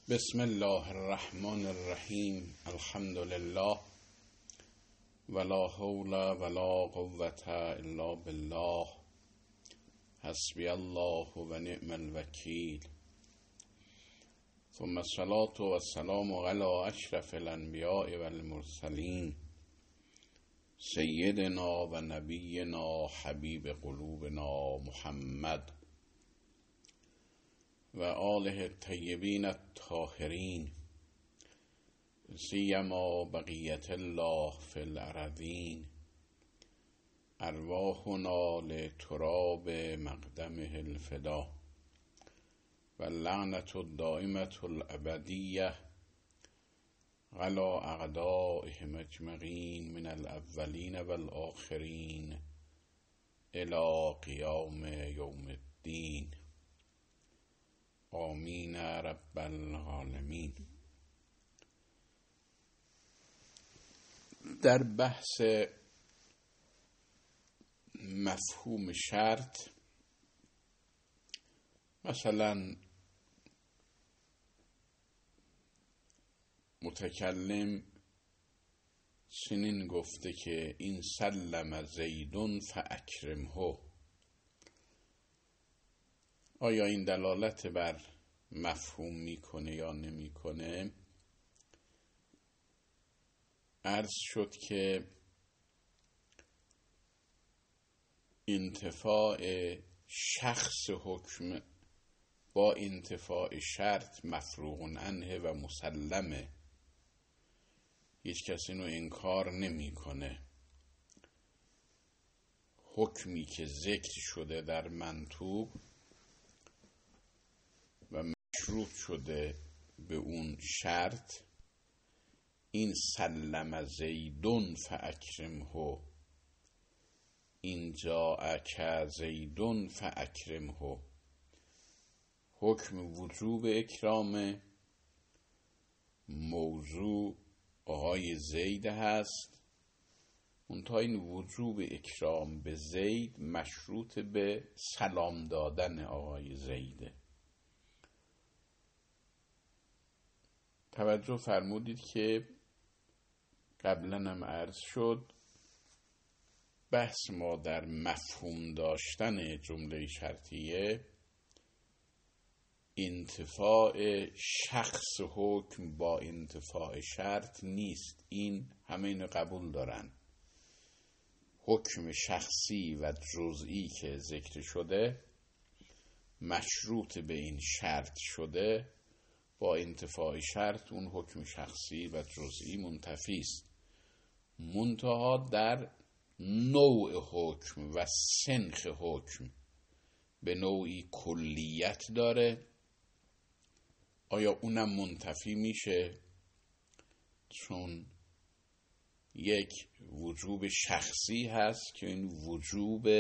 بسم الله الرحمن الرحیم. الحمد لله ولا حول ولا قوة الا بالله. حسبی الله و نعم الوکیل. ثم الصلاة والسلام علی اشرف الانبیاء والمرسلین سیدنا و نبینا حبیب قلوبنا محمد و آله الطیبین الطاهرین سیما بقیت الله فی الارضین. ارواحنا لتراب مقدمه الفدا و اللعنة الدائمة الابدیه علی اعدائهم اجمعین من الاولین والآخرین الی قیام یوم الدین. آمین رب العالمین. در بحث مفهوم شرط، مثلا متکلم چنین گفته که این سلم زیدون فاکرمه. آیا این دلالت بر مفهوم میکنه یا نمیکنه؟ عرض شد که انتفاع شخص حکم با انتفاع شرط مفروغ عنه و مسلمه. هیچ کسی اینو انکار نمیکنه. حکمی که ذکر شده در منطوق و مشروط شده به اون شرط، این سلم زیدون فاکرمه، این جاءک زیدون فاکرمه، حکم وجوب اکرام، موضوع آقای زید هست. منتها این وجوب اکرام به زید مشروط به سلام دادن آقای زیده. توجه فرمودید که قبلا هم عرض شد بحث ما در مفهوم داشتن جمله شرطیه انتفاع شخص حکم با انتفاع شرط نیست. این همه اینو قبول دارن. حکم شخصی و جزئی که ذکر شده مشروط به این شرط شده، با انتفاع شرط اون حکم شخصی و جزئی منتفی است. منتها در نوع حکم و سنخ حکم به نوعی کلیت داره. آیا اونم منتفی میشه؟ چون یک وجوب شخصی هست که این وجوب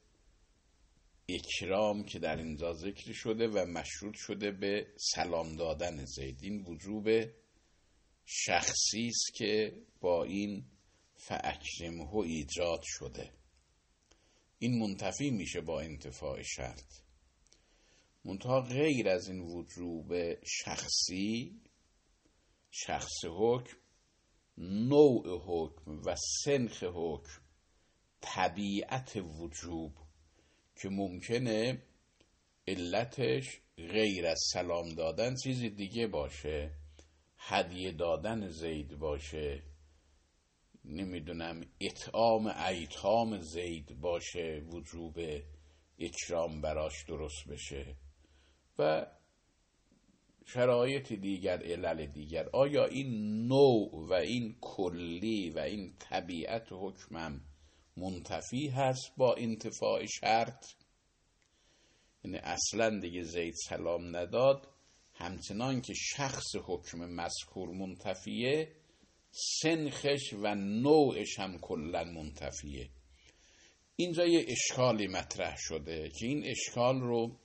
اکرام که در اینجا ذکر شده و مشروط شده به سلام دادن زید، این وجوب شخصی است که با این فاکرمه ایجاد شده. این منتفی میشه با انتفاع شرط. منتها غیر از این وجوب شخصی، شخص حکم، نوع حکم و سنخ حکم، طبیعت وجوب که ممکنه علتش غیر از سلام دادن چیز دیگه باشه، هدیه دادن زید باشه، نمیدونم اطعام ایتام زید باشه، وجوب اکرام براش درست بشه و شرایط دیگر، علل دیگر. آیا این نوع و این کلی و این طبیعت حکمم منتفی هست با انتفاع شرط؟ یعنی اصلا دیگه زید سلام نداد، همچنان که شخص حکم مذکور منتفیه، سنخش و نوعش هم کلا منتفیه. اینجا یه اشکالی مطرح شده که این اشکال رو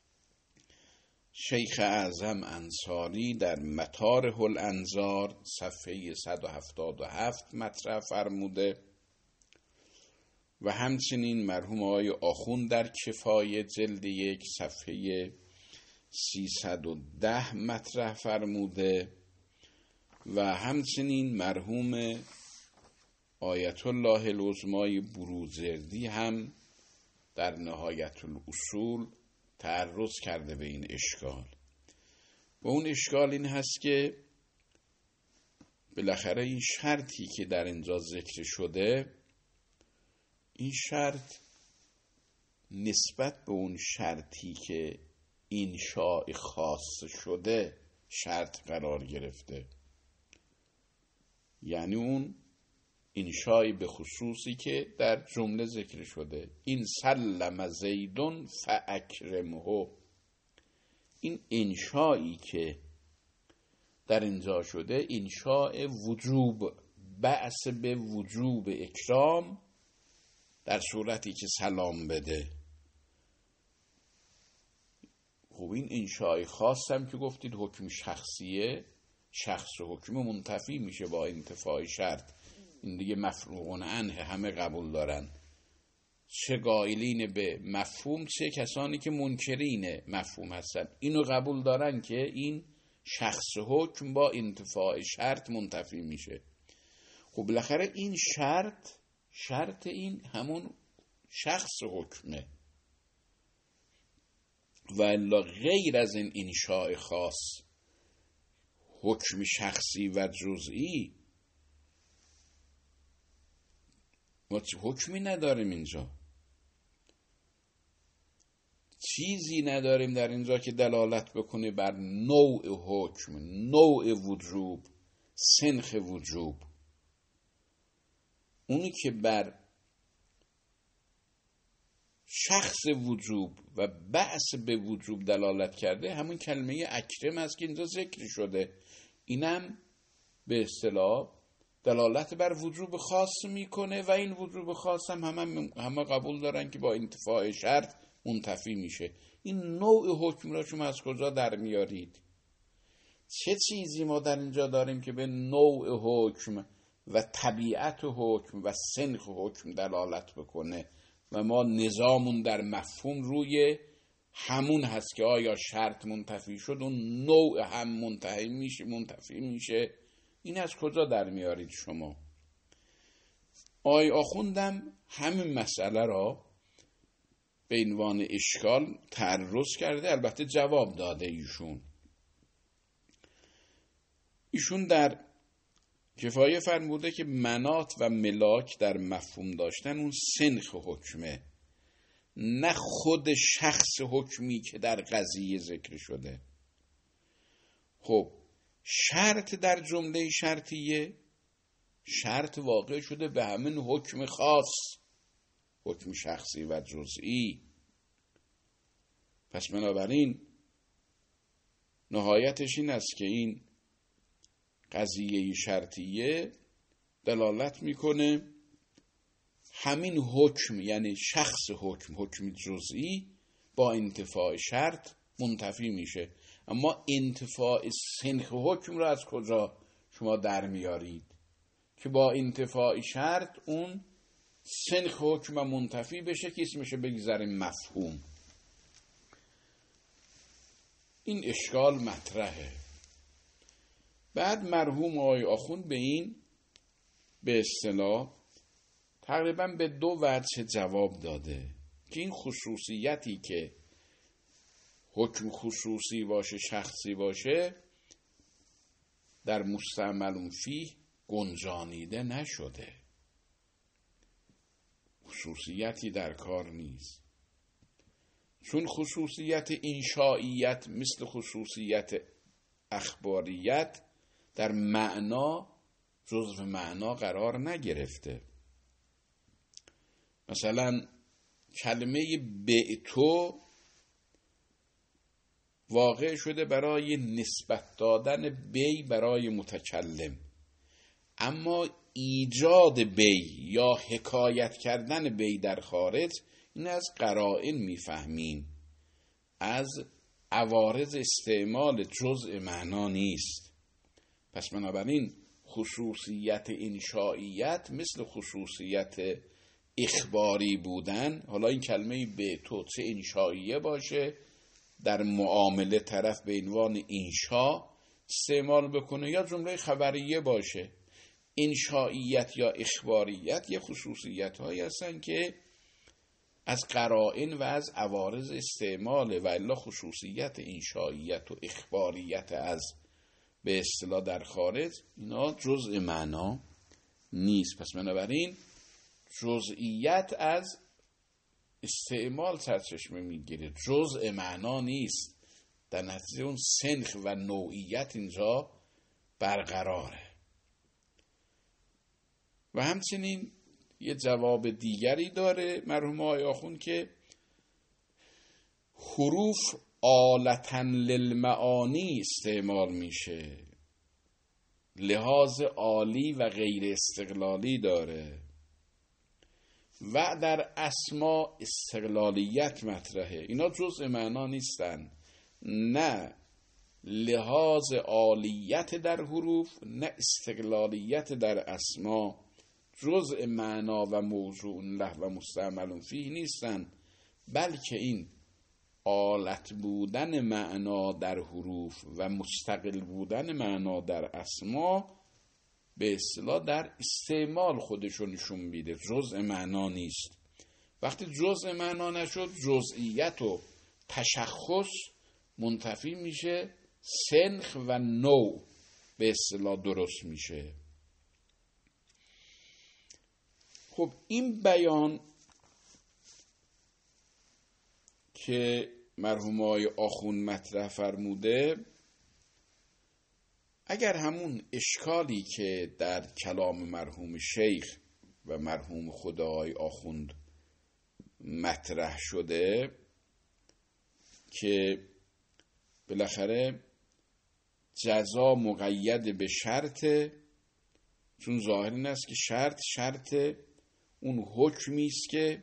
شیخ اعظم انصاری در مطارح الانظار صفحه 177 مطرح فرموده و همچنین مرحوم آقای آخوند در کفایه جلد 1 صفحه 310 مطرح فرموده و همچنین مرحوم آیت الله العظمای بروجردی هم در نهایت الاصول تعرض کرده به این اشکال. و اون اشکال این هست که بالاخره این شرطی که در اینجا ذکر شده، این شرط نسبت به اون شرطی که انشاء خاص شده شرط قرار گرفته، یعنی اون انشاء به خصوصی که در جمله ذکر شده، این سلم زیدون فاکرمه، این انشایی که در اینجا شده انشاء وجوب، بعث به وجوب اکرام در صورتی که سلام بده. خب این انشاء خاص هم که گفتید حکم شخصیه، شخص حکم منتفی میشه با انتفاع شرط. این دیگه مفروغ عنه همه قبول دارن، چه قائلین به مفهوم چه کسانی که منکرین مفهوم هستن، اینو قبول دارن که این شخص حکم با انتفاع شرط منتفی میشه. خب بالاخره این شرط این همون شخص حکمه، و الا غیر از این انشاء خاص حکم شخصی و جزئی ما حکمی نداریم. اینجا چیزی نداریم در اینجا که دلالت بکنه بر نوع حکم، نوع وجوب، سنخ وجوب. اونی که بر شخص وجوب و بعث به وجوب دلالت کرده همون کلمه اکرم است که اینجا ذکر شده. اینم به اصطلاح دلالت بر وجوب خاص میکنه و این وجوب خاص هم همه قبول دارن که با انتفاع شرط منتفی میشه. این نوع حکم را شما از کجا در میارید؟ چه چیزی ما در اینجا داریم که به نوع حکم و طبیعت حکم و سنخ حکم دلالت بکنه و ما نظامون در مفهوم روی همون هست که آیا شرط منتفی شد اون نوع هم منتفی میشه. این از کجا در میارید شما؟ آقای آخوندم همین مسئله را به عنوان اشکال تعرض کرده، البته جواب داده. ایشون در کفایه فرموده که منات و ملاک در مفهوم داشتن اون سنخ حکمه، نه خود شخص حکمی که در قضیه ذکر شده. خب شرط در جمله شرطیه، شرط واقع شده به همین حکم خاص، حکم شخصی و جزئی. پس بنابراین نهایتش این است که این قضیه شرطیه دلالت میکنه همین حکم، یعنی شخص حکم جزئی با انتفاع شرط منتفی میشه. اما انتفاع سنخ حکم را از کجا شما در میارید که با انتفاع شرط اون سنخ حکم منتفی بشه که اسمشه بگذاریم مفهوم؟ این اشکال مطرحه. بعد مرحوم آقای آخوند به این به اصطلاح تقریبا به دو وجه جواب داده که این خصوصیتی که حکم خصوصی باشه شخصی باشه در مستعمل فیه گنجانیده نشده، خصوصیتی در کار نیست. چون خصوصیت انشائیت مثل خصوصیت اخباریت در معنا جزو معنا قرار نگرفته. مثلا کلمه بعتو واقع شده برای نسبت دادن بی برای متکلم، اما ایجاد بی یا حکایت کردن بی در خارج این از قرائن میفهمیم، از عوارض استعمال جزء معنا نیست. پس بنابراین خصوصیت انشائیت مثل خصوصیت اخباری بودن، حالا این کلمه به تو چه انشائیه باشه در معامله طرف به عنوان انشا استعمال بکنه یا جمله خبریه باشه. انشائیت یا اخباریت یه خصوصیت هایی هستن که از قرائن و از عوارض استعماله، و الا خصوصیت انشائیت و اخباریت از به اصطلاح در خارج اینا جزء معنا نیست. پس بنابراین جزئیت از استعمال سرچشمه میگیره، جزء معنا نیست. در نتیجه اون سنخ و نوعیت اینجا برقراره. و همچنین یه جواب دیگری داره مرحوم آقای آخوند که حروف آلتاً للمعانی استعمال میشه، لحاظ عالی و غیر استقلالی داره، و در اسما استقلالیت مطرحه. اینا جزء معنا نیستن، نه لحاظ عالیت در حروف نه استقلالیت در اسما جزء معنا و موضوع له و مستعمل فیه نیستن، بلکه این آلت بودن معنا در حروف و مستقل بودن معنا در اسما به اصطلاح در استعمال خودشو نشون میده، جزء معنا نیست. وقتی جزء معنا نشد، جزئیت و تشخص منتفی میشه، سنخ و نوع به اصطلاح درست میشه. خب این بیان که مرحوم آقای آخوند مطرح فرموده، اگر همون اشکالی که در کلام مرحوم شیخ و مرحوم خود آقای آخوند مطرح شده که بالاخره جزا مقید به شرط، چون ظاهر این است که شرط اون حکمی است که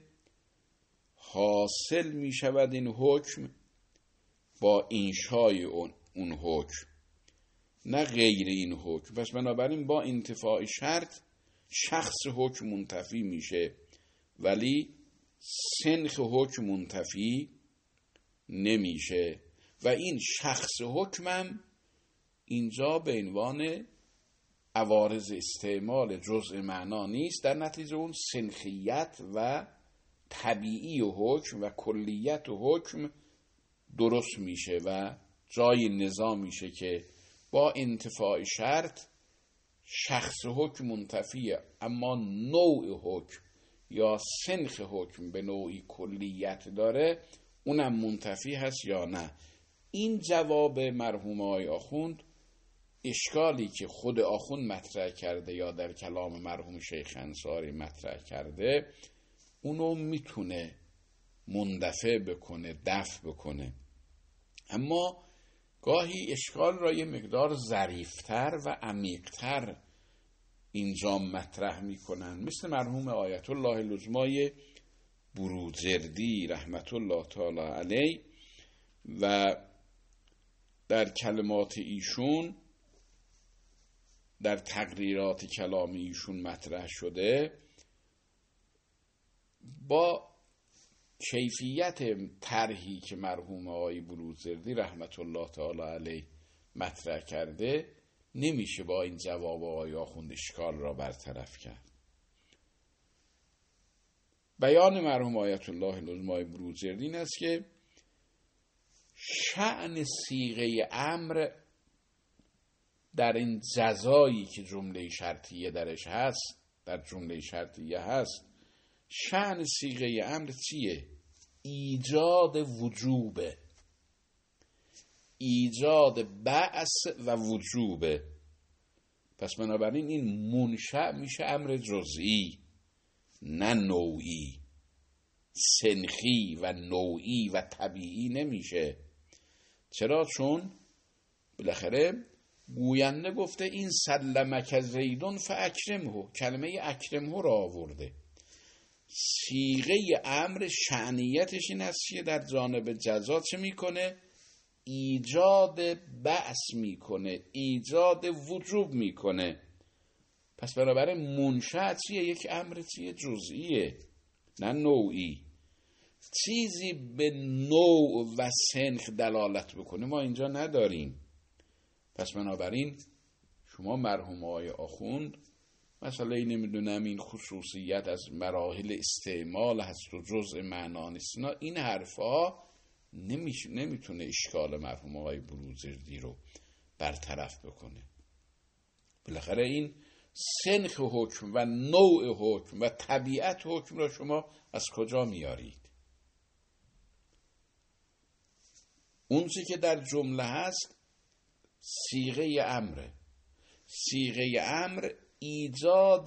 حاصل می شود این حکم با انشای اون حکم، نه غیر این حکم. پس بنابراین با انتفاع شرط شخص حکم منتفی میشه، ولی سنخ حکم منتفی نمیشه. و این شخص حکمم اینجا به عنوان عوارض استعمال جزء معنا نیست، در نتیجه اون سنخیت و طبیعی و حکم و کلیت و حکم درست میشه و جای نظام میشه که با انتفاع شرط شخص حکم منتفیه، اما نوع حکم یا سنخ حکم به نوعی کلیت داره، اونم منتفی هست یا نه. این جواب مرحوم آقای آخوند اشکالی که خود آخوند مطرح کرده یا در کلام مرحوم شیخ انصاری مطرح کرده، اونو میتونه مندفع بکنه، دفع بکنه. اما گاهی اشکال را یه مقدار ظریفتر و عمیقتر اینجا مطرح میکنن، مثل مرحوم آیت الله العظمای بروجردی رحمت الله تعالی علیه، و در کلمات ایشون در تقریرات کلامی ایشون مطرح شده، با کیفیت طرحی که مرحوم آقای بروجردی رحمت الله تعالی علیه مطرح کرده، نمیشه با این جواب آقای آخوند اشکال را برطرف کرد. بیان مرحوم آیت الله العظمای بروجردی این است که شأن صیغه امر در این جزایی که جمله شرطیه درش هست، در جمله شرطیه هست، شأن صیغه امر چیه؟ ایجاد وجوبه، ایجاد بعث و وجوبه. پس بنابراین این منشأ میشه امر جزئی نه نوعی، سنخی و نوعی و طبیعی نمیشه. چرا؟ چون بالاخره گوینده گفته این سلمک زیدون فاکرمه، کلمه اکرمه را آورده. صیغه امر شأنیتش این است که در جانب جزا چه میکنه؟ ایجاد بعث میکنه، ایجاد وجوب میکنه. پس بنابراین منشأ چیه؟ یک امر چیه؟ جزئیه نه نوعی. چیزی به نوع و سنخ دلالت بکنه ما اینجا نداریم. پس بنابراین شما مرحوم آقای آخوند مثلا نمیدونم این خصوصیت از مراحل استعمال هست و جزء معنا نیست، این حرفا نمیتونه اشکال مرحوم آقای بروجردی رو برطرف بکنه. بالاخره این سنخ حکم و نوع حکم و طبیعت حکم را شما از کجا میارید؟ اون چی که در جمله هست صیغه امره. صیغه امر ایجاد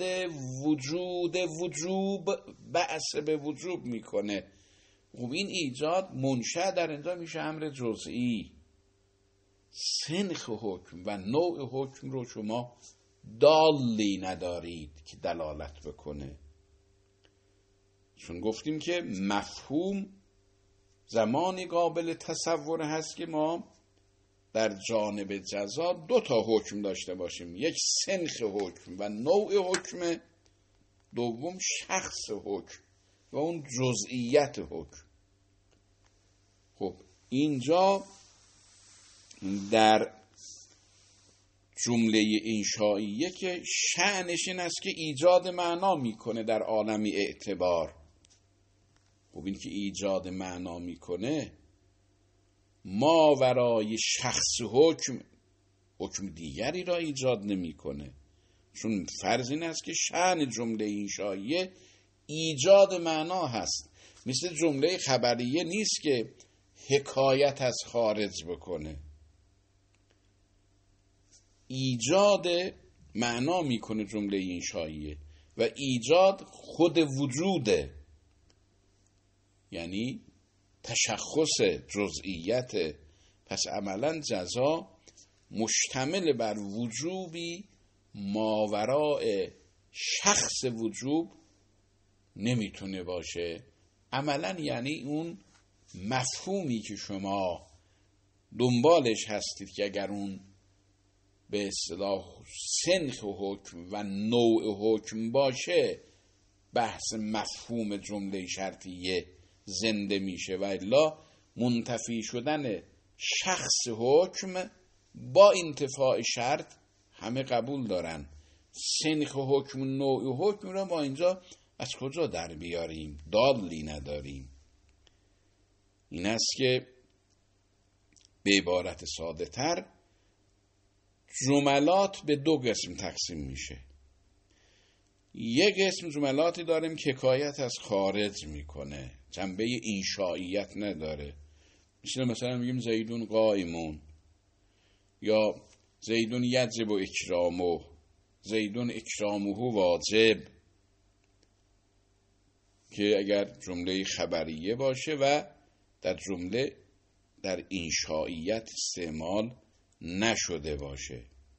وجوب بعث به وجوب میکنه. خب این ایجاد منشأ در اینجا میشه امر جزئی. سنخ حکم و نوع حکم رو شما دالی ندارید که دلالت بکنه، چون گفتیم که مفهوم زمانی قابل تصور هست که ما در جانب جزا 2 حکم داشته باشیم، یک سنخ حکم و نوع حکم، دوم شخص حکم و اون جزئیت حکم. خب اینجا در جمله انشائیه که شأنش این است که ایجاد معنا میکنه در عالم اعتبار. خب این که ایجاد معنا میکنه ما ورای شخص حکم دیگری را ایجاد نمیکنه، چون فرض این است که شأن جمله انشائیه ایجاد معنا هست. مثل جمله خبریه نیست که حکایت از خارج بکنه، ایجاد معنا میکنه جمله انشائیه و ایجاد خود وجوده، یعنی تشخص جزئیت. پس عملا جزا مشتمل بر وجوبی ماوراء شخص وجوب نمیتونه باشه. عملا یعنی اون مفهومی که شما دنبالش هستید که اگر اون به اصطلاح سنخ حکم و نوع حکم باشه بحث مفهوم جمله شرطیه زنده میشه و الا منتفی شدن شخص حکم با انتفاع شرط همه قبول دارن. سنخ حکم و نوع حکم را ما اینجا از کجا در بیاریم؟ دالی نداریم. این است که به عبارت ساده تر جملات به 2 قسم تقسیم میشه. یک قسم جملاتی داریم که حکایت از خارج میکنه، جنبه انشائیت نداره، مثلا میگیم زیدون قائمون یا زیدون یجب و اکرامه، زیدون اکرامه واجب، که اگر جمله خبریه باشه و در جمله در انشائیت استعمال نشده باشه.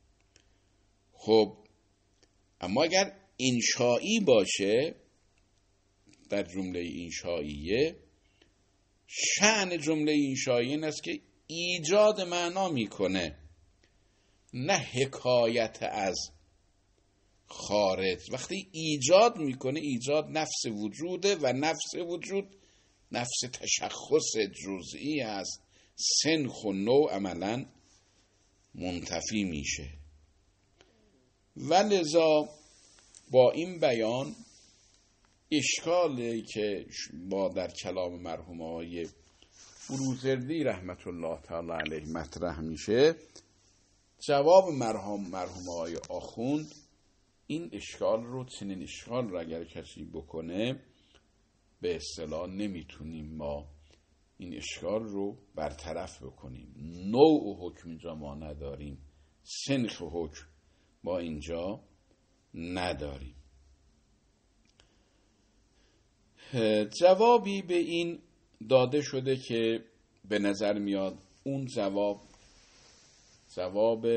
خب اما اگر انشائی باشه در جمله انشائیه، شأن جمله انشائیه این است که ایجاد معنا میکنه، نه حکایت از خارج. وقتی ایجاد میکنه ایجاد نفس وجوده و نفس وجود نفس تشخص جزئی است. سنخ و نوع عملا منتفی میشه. ولذا با این بیان اشکالی که با در کلام مرحوم آقای بروجردی رحمت الله تعالی علیه مطرح میشه، جواب مرحوم آقای آخوند این اشکال رو، چنین اشکال رو اگر کسی بکنه به اصطلاح نمیتونیم ما این اشکال رو برطرف بکنیم. نوع حکم اینجا ما نداریم، سنخ حکم ما اینجا نداریم. جوابی به این داده شده که به نظر میاد اون جواب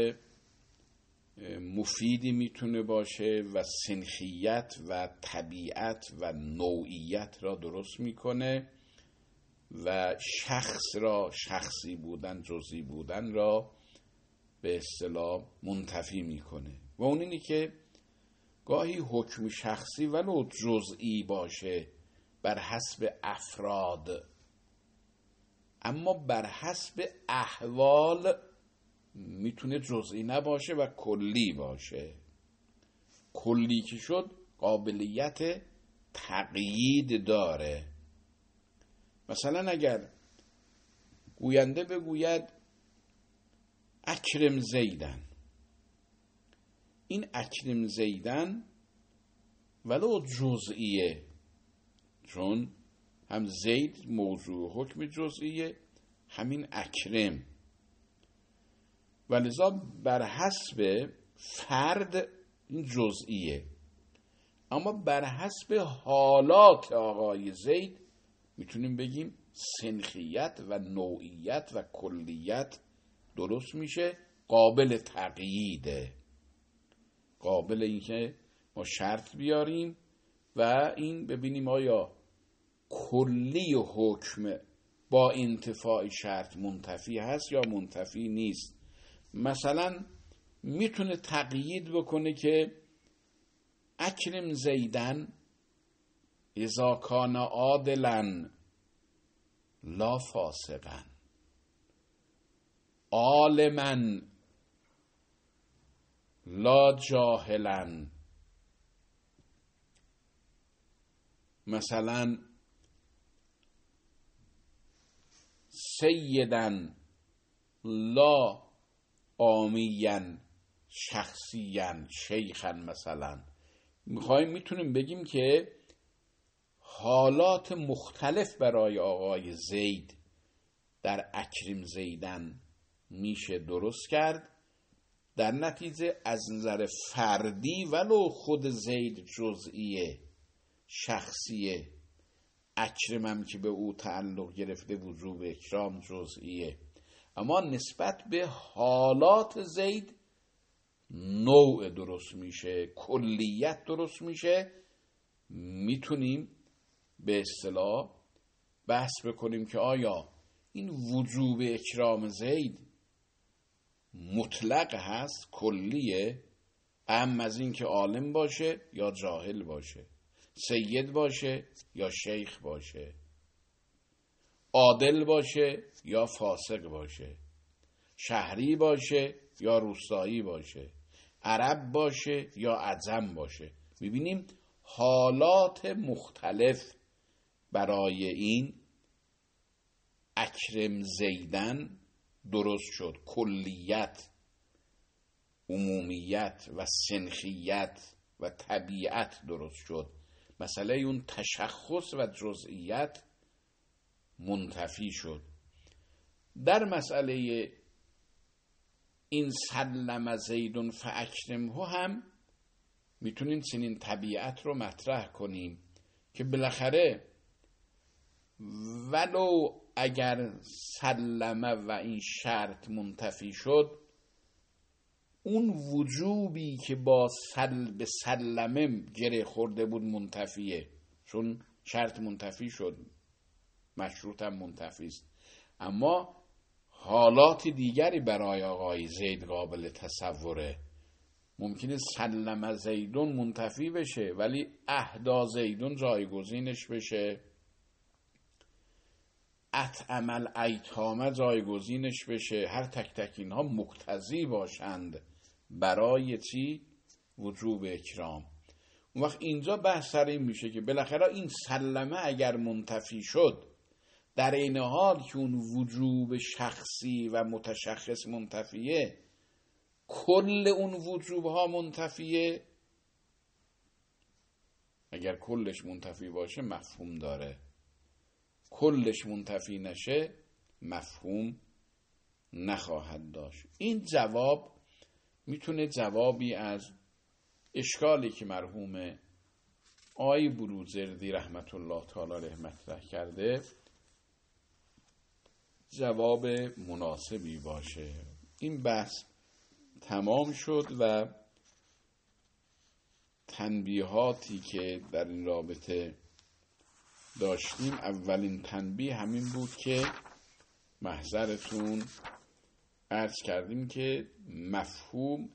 مفیدی میتونه باشه و سنخیت و طبیعت و نوعیت را درست میکنه و شخصی بودن جزئی بودن را به اصطلاح منتفی میکنه. و اون اینی که گاهی حکم شخصی ولو جزئی باشه بر حسب افراد، اما بر حسب احوال میتونه جزئی نباشه و کلی باشه. کلی که شد قابلیت تقیید داره. مثلا اگر گوینده بگوید اکرم زیدن، این اکرم زیدن ولو جزئیه، چون هم زید موضوع حکم جزئیه، همین اکرم، ولذا بر حسب فرد این جزئیه، اما بر حسب حالات آقای زید میتونیم بگیم سنخیت و نوعیت و کلیت درست میشه، قابل تقییده، قابل اینکه ما شرط بیاریم و این ببینیم آیا کلی حکم با انتفاع شرط منتفی هست یا منتفی نیست. مثلا میتونه تقیید بکنه که اکرم زیدن اذا کان عادلا لا فاسقا، عالما لا جاهلا. مثلا سیدن لا آمیا شخصیا شیخا. مثلا میتونیم بگیم که حالات مختلف برای آقای زید در اکرم زیدن میشه درست کرد، در نتیجه از نظر فردی ولو خود زید جزئیه شخصیه، اکرمم که به او تعلق گرفته وجوب اکرام جزئیه، اما نسبت به حالات زید نوع درست میشه، کلیت درست میشه. میتونیم به اصطلاح بحث بکنیم که آیا این وجوب اکرام زید مطلق هست، کلیه، اهم از این که عالم باشه یا جاهل باشه، سید باشه یا شیخ باشه، عادل باشه یا فاسق باشه، شهری باشه یا روستایی باشه، عرب باشه یا عجم باشه. میبینیم حالات مختلف برای این اکرم زیدن درست شد، کلیت، عمومیت و سنخیت و طبیعت درست شد. مسئله اون تشخص و جزئیت منتفی شد. در مسئله این سلم زیدون فاکرمه هم میتونیم چنین طبیعت رو مطرح کنیم که بالاخره ولو اگر سلمه و این شرط منتفی شد، اون وجوبی که با به سلمه گره خورده بود منتفیه، چون شرط منتفی شد، مشروط هم منتفی است، اما حالات دیگری برای آقای زید قابل تصوره. ممکنه سلم زیدون منتفی بشه ولی اهدا زیدون جایگزینش بشه، اطعم الایتام جایگزینش بشه، هر تک تک اینها مقتضی باشند برای چی؟ وجوب اکرام. اون وقت اینجا بحث سر این میشه که بالاخره این سلمه اگر منتفی شد، در این حال که اون وجوب شخصی و متشخص منتفیه، کل اون وجوب ها منتفیه. اگر کلش منتفی باشه مفهوم داره، کلش منتفی نشه مفهوم نخواهد داشت. این جواب میتونه جوابی از اشکالی که مرحوم آقای بروجردی رحمت الله تعالی علیه مطرح کرده جواب مناسبی باشه. این بحث تمام شد و تنبیهاتی که در این رابطه داشتیم، اولین تنبیه همین بود که محضرتون عرض کردیم که مفهوم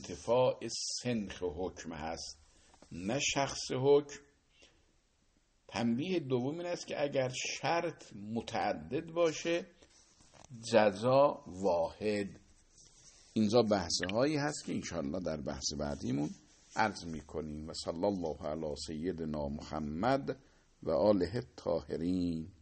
انتفاع سنخ حکم هست نه شخص حکم. تنبیه دوم این است که اگر شرط متعدد باشه جزا واحد. اینجا بحثه هایی هست که انشاءالله در بحث بعدیمون عرض میکنیم. و صلی الله علی سیدنا محمد و آله الطاهرین.